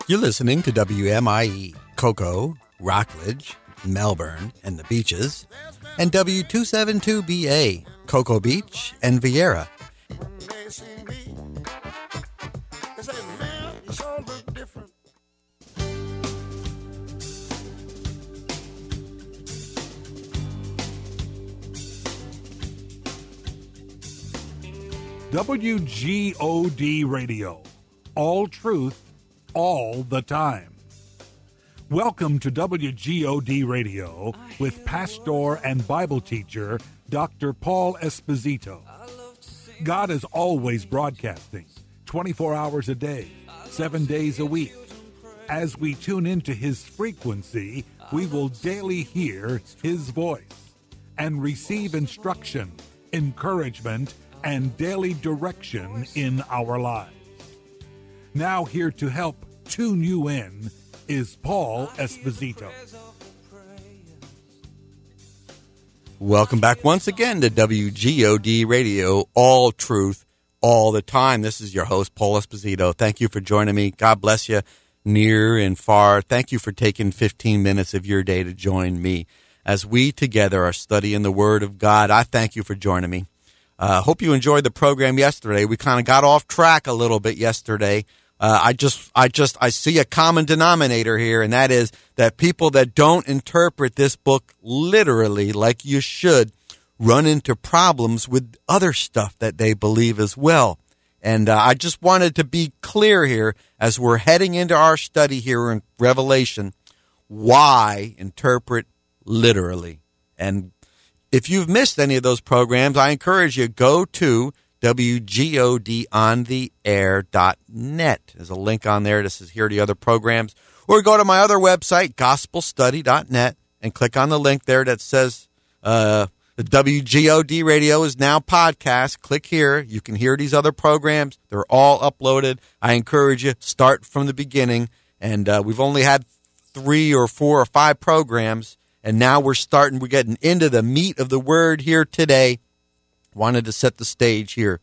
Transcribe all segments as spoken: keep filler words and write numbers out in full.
You're listening to W M I E, Cocoa, Rockledge, Melbourne, and the Beaches, and W two seventy-two B A, Cocoa Beach and Vieira. W G O D Radio, all truth, all the time. Welcome to W G O D Radio with pastor and Bible teacher Doctor Paul Esposito. God is always broadcasting, twenty-four hours a day, seven days a week. As we tune into His frequency, we will daily hear His voice and receive instruction, encouragement, and daily direction in our lives. Now here to help tune you in is Paul Esposito. Welcome back once again to W G O D Radio, all truth, all the time. This is your host, Paul Esposito. Thank you for joining me. God bless you near and far. Thank you for taking fifteen minutes of your day to join me as we together are studying the Word of God. I thank you for joining me. I uh, hope you enjoyed the program yesterday. We kind of got off track a little bit yesterday. Uh, I just, I just, I see a common denominator here, and that is that people that don't interpret this book literally like you should run into problems with other stuff that they believe as well. And uh, I just wanted to be clear here as we're heading into our study here in Revelation, why interpret literally. And if you've missed any of those programs, I encourage you, go to W G O D on the air dot net. There's a link on there that says here are the other programs. Or go to my other website, gospel study dot net, and click on the link there that says uh, the W G O D Radio is now podcast. Click here. You can hear these other programs. They're all uploaded. I encourage you, start from the beginning. And uh, we've only had three or four or five programs. And now we're starting, we're getting into the meat of the word here today. Wanted to set the stage here.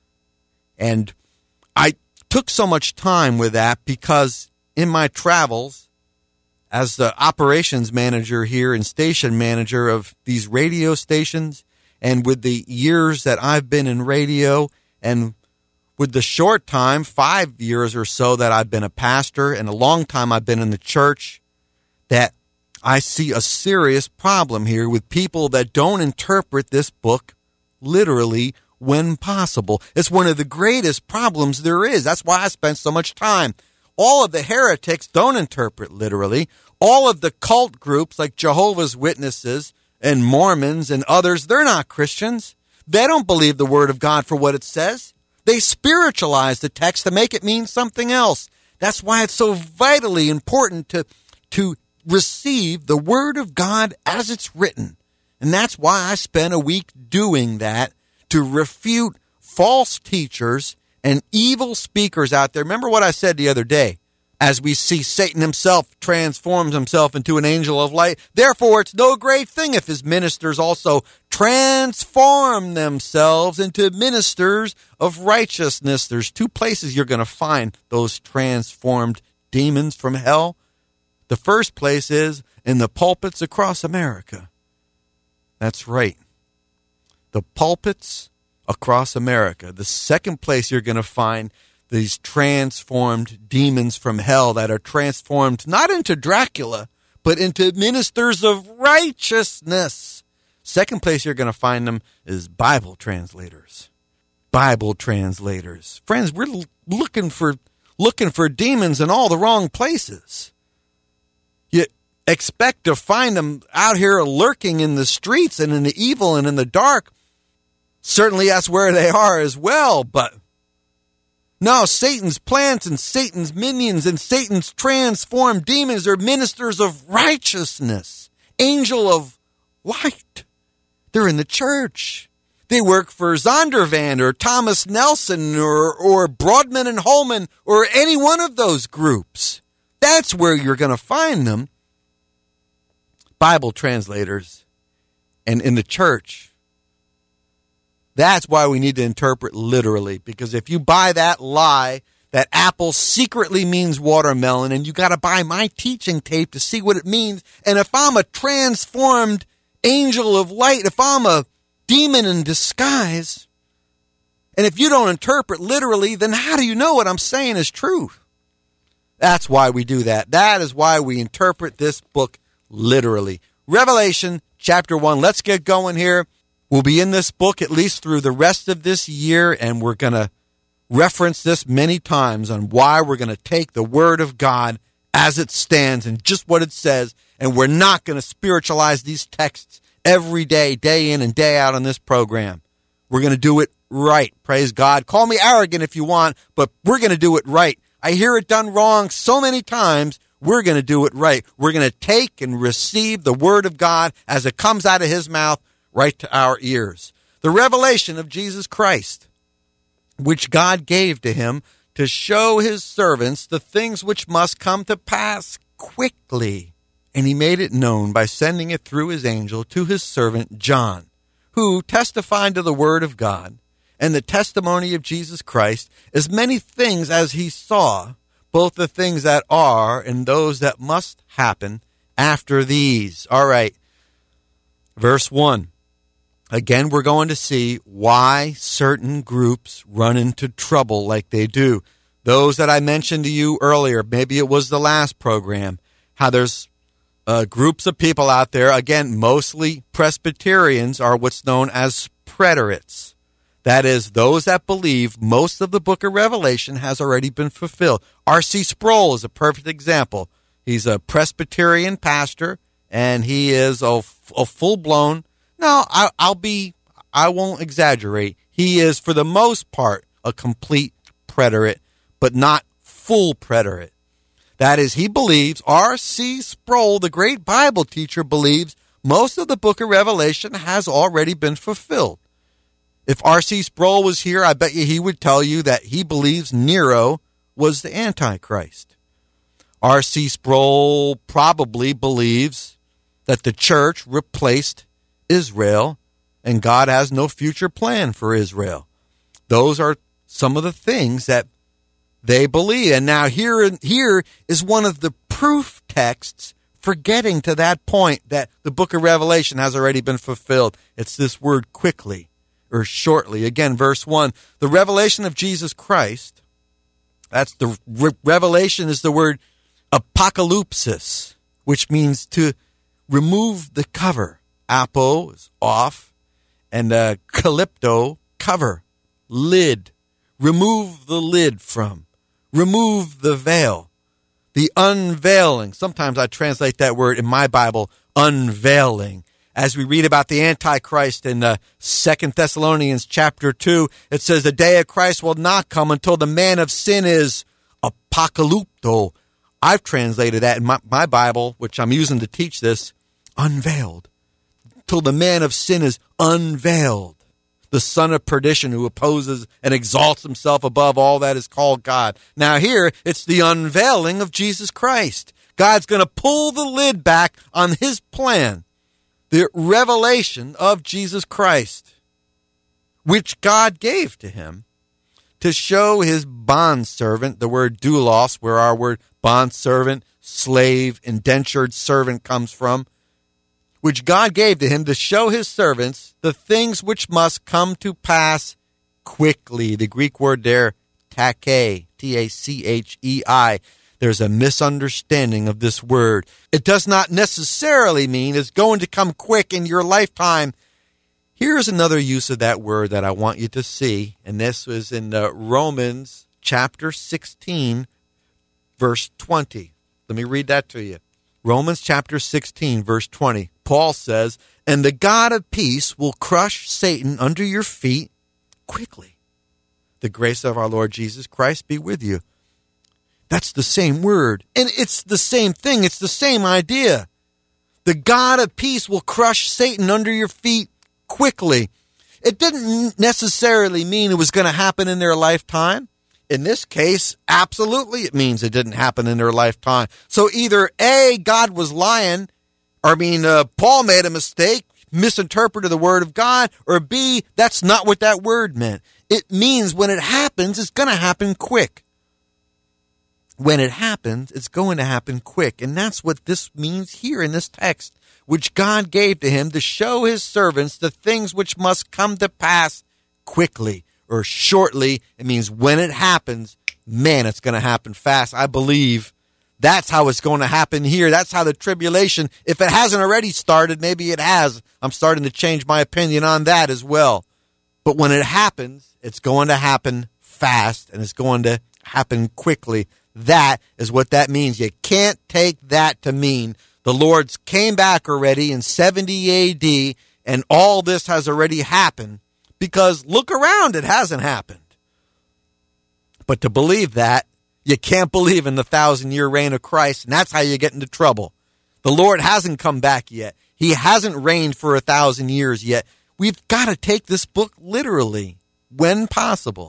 And I took so much time with that because in my travels, as the operations manager here and station manager of these radio stations, and with the years that I've been in radio, and with the short time, five years or so that I've been a pastor, and a long time I've been in the church, that I see a serious problem here with people that don't interpret this book literally when possible. It's one of the greatest problems there is. That's why I spent so much time. All of the heretics don't interpret literally. All of the cult groups like Jehovah's Witnesses and Mormons and others, they're not Christians. They don't believe the Word of God for what it says. They spiritualize the text to make it mean something else. That's why it's so vitally important to, to receive the Word of God as it's written. And that's why I spent a week doing that, to refute false teachers and evil speakers out there. Remember what I said the other day? As we see Satan himself transforms himself into an angel of light, therefore it's no great thing if his ministers also transform themselves into ministers of righteousness. There's two places you're going to find those transformed demons from hell. The first place is in the pulpits across America. That's right. The pulpits across America. The second place you're going to find these transformed demons from hell that are transformed not into Dracula, but into ministers of righteousness. Second place you're going to find them is Bible translators. Bible translators. Friends, we're l- looking for looking for demons in all the wrong places. You expect to find them out here lurking in the streets and in the evil and in the dark. Certainly that's where they are as well, but no, Satan's plants and Satan's minions and Satan's transformed demons are ministers of righteousness, angel of light. They're in the church. They work for Zondervan or Thomas Nelson or, or Broadman and Holman or any one of those groups. That's where you're going to find them. Bible translators and in the church. That's why we need to interpret literally, because if you buy that lie that apple secretly means watermelon, and you got to buy my teaching tape to see what it means. And if I'm a transformed angel of light, if I'm a demon in disguise, and if you don't interpret literally, then how do you know what I'm saying is truth? That's why we do that. That is why we interpret this book literally. Revelation chapter one. Let's get going here. We'll be in this book at least through the rest of this year, and we're going to reference this many times on why we're going to take the Word of God as it stands and just what it says, and we're not going to spiritualize these texts every day, day in and day out on this program. We're going to do it right. Praise God. Call me arrogant if you want, but we're going to do it right. I hear it done wrong so many times. We're going to do it right. We're going to take and receive the Word of God as it comes out of His mouth right to our ears. The revelation of Jesus Christ, which God gave to Him to show His servants the things which must come to pass quickly. And He made it known by sending it through His angel to His servant John, who testified to the Word of God and the testimony of Jesus Christ, as many things as he saw, both the things that are and those that must happen after these. All right. Verse one. Again, we're going to see why certain groups run into trouble like they do. Those that I mentioned to you earlier, maybe it was the last program, how there's uh, groups of people out there, again, mostly Presbyterians, are what's known as preterists. That is, those that believe most of the book of Revelation has already been fulfilled. R C Sproul is a perfect example. He's a Presbyterian pastor, and he is a, a full-blown, no, I, I'll be, I won't exaggerate. He is, for the most part, a complete preterist, but not full preterist. That is, he believes, R C Sproul, the great Bible teacher, believes most of the book of Revelation has already been fulfilled. If R C Sproul was here, I bet you he would tell you that he believes Nero was the Antichrist. R C Sproul probably believes that the church replaced Israel and God has no future plan for Israel. Those are some of the things that they believe. And now here, here is one of the proof texts for getting to that point that the book of Revelation has already been fulfilled. It's this word quickly or shortly. Again, verse one, the revelation of Jesus Christ, that's the re- revelation is the word apocalypsis, which means to remove the cover. Apo is off, and uh, calypto, cover, lid. Remove the lid from. Remove the veil. The unveiling. Sometimes I translate that word in my Bible, unveiling. As we read about the Antichrist in uh, Second Thessalonians chapter two, it says, the day of Christ will not come until the man of sin is apocalypto. I've translated that in my, my Bible, which I'm using to teach this, unveiled. Till the man of sin is unveiled, the son of perdition who opposes and exalts himself above all that is called God. Now here, it's the unveiling of Jesus Christ. God's going to pull the lid back on his plan, the revelation of Jesus Christ, which God gave to him to show his bondservant, the word doulos, where our word bondservant, slave, indentured servant comes from, which God gave to him to show his servants the things which must come to pass quickly. The Greek word there, tachei, T A C H E I. There's a misunderstanding of this word. It does not necessarily mean it's going to come quick in your lifetime. Here's another use of that word that I want you to see, and this was in uh, Romans chapter sixteen, verse twenty. Let me read that to you. Romans chapter sixteen, verse twenty. Paul says, and the God of peace will crush Satan under your feet quickly. The grace of our Lord Jesus Christ be with you. That's the same word. And it's the same thing. It's the same idea. The God of peace will crush Satan under your feet quickly. It didn't necessarily mean it was going to happen in their lifetime. In this case, absolutely it means it didn't happen in their lifetime. So either A, God was lying, or I mean, uh, Paul made a mistake, misinterpreted the word of God, or B, that's not what that word meant. It means when it happens, it's going to happen quick. when it happens, it's going to happen quick. And that's what this means here in this text, which God gave to him to show his servants the things which must come to pass quickly or shortly. It means when it happens, man, it's going to happen fast. I believe that's how it's going to happen here. That's how the tribulation, if it hasn't already started, maybe it has. I'm starting to change my opinion on that as well. But when it happens, it's going to happen fast and it's going to happen quickly. That is what that means. You can't take that to mean the Lord's came back already in seventy A D and all this has already happened, because look around, it hasn't happened. But to believe that, you can't believe in the thousand-year reign of Christ, and that's how you get into trouble. The Lord hasn't come back yet. He hasn't reigned for a thousand years yet. We've got to take this book literally when possible.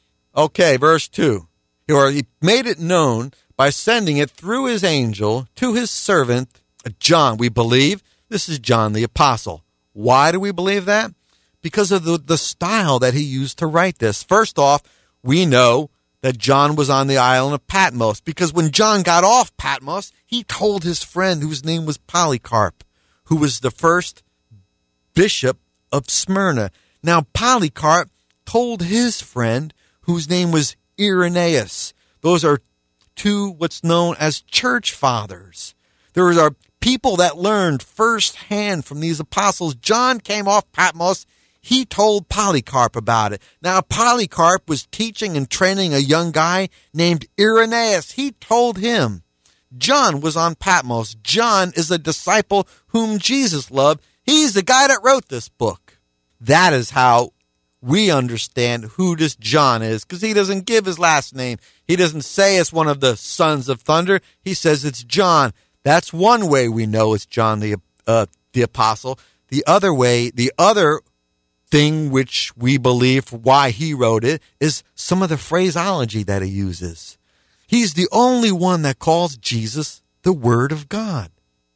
Okay, verse two. Or he made it known by sending it through his angel to his servant John. We believe this is John the Apostle. Why do we believe that? Because of the, the style that he used to write this. First off, we know that John was on the island of Patmos, because when John got off Patmos, he told his friend, whose name was Polycarp, who was the first bishop of Smyrna. Now, Polycarp told his friend, whose name was Irenaeus. Those are two what's known as church fathers. There are people that learned firsthand from these apostles. John came off Patmos. He told Polycarp about it. Now, Polycarp was teaching and training a young guy named Irenaeus. He told him. John was on Patmos. John is a disciple whom Jesus loved. He's the guy that wrote this book. That is how we understand who this John is, because he doesn't give his last name. He doesn't say it's one of the sons of thunder. He says it's John. That's one way we know it's John the uh, the apostle. The other way, the other thing which we believe why he wrote it is some of the phraseology that he uses. He's the only one that calls Jesus the Word of God.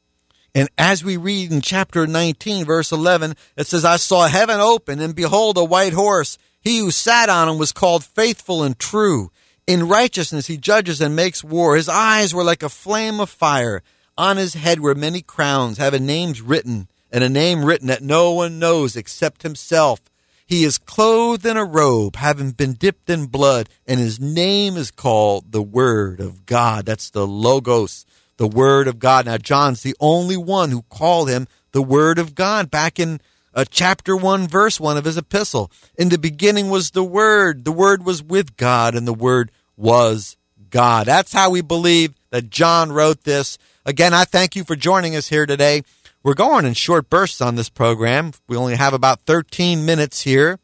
And as we read in chapter nineteen, verse eleven, it says, I saw heaven open, and behold, a white horse. He who sat on him was called Faithful and True. In righteousness he judges and makes war. His eyes were like a flame of fire. On his head were many crowns, having names written, and a name written that no one knows except himself. He is clothed in a robe, having been dipped in blood, and his name is called the Word of God. That's the Logos, the Word of God. Now, John's the only one who called him the Word of God back in uh, chapter one, verse one of his epistle. In the beginning was the Word. The Word was with God, and the Word was God. That's how we believe that John wrote this. Again, I thank you for joining us here today. We're going in short bursts on this program. We only have about thirteen minutes here.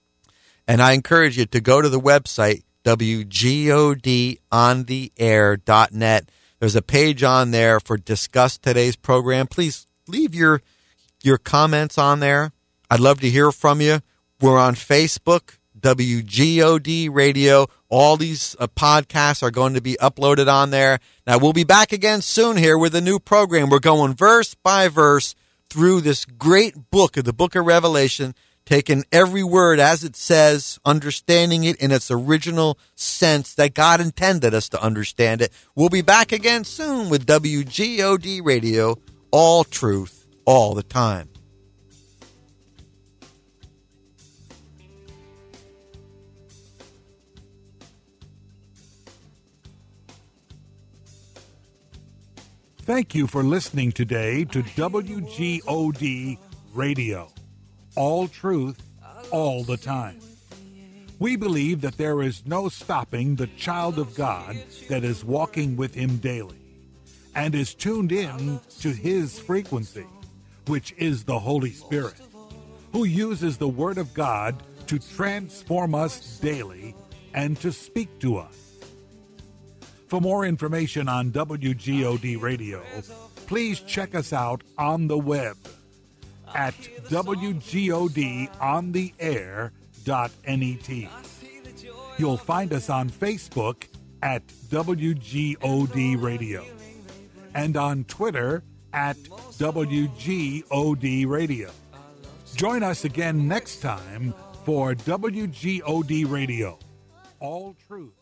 And I encourage you to go to the website, W G O D on the air dot net. There's a page on there for Discuss Today's Program. Please leave your your comments on there. I'd love to hear from you. We're on Facebook, W G O D Radio. All these uh, podcasts are going to be uploaded on there. Now, we'll be back again soon here with a new program. We're going verse by verse through this great book of the book of Revelation, taking every word as it says, understanding it in its original sense that God intended us to understand it. We'll be back again soon with W G O D Radio, all truth, all the time. Thank you for listening today to W G O D Radio, all truth, all the time. We believe that there is no stopping the child of God that is walking with him daily and is tuned in to his frequency, which is the Holy Spirit, who uses the Word of God to transform us daily and to speak to us. For more information on W G O D Radio, please check us out on the web at W G O D on the air dot net. You'll find us on Facebook at W G O D Radio and on Twitter at W G O D Radio. Join us again next time for W G O D Radio, all truth.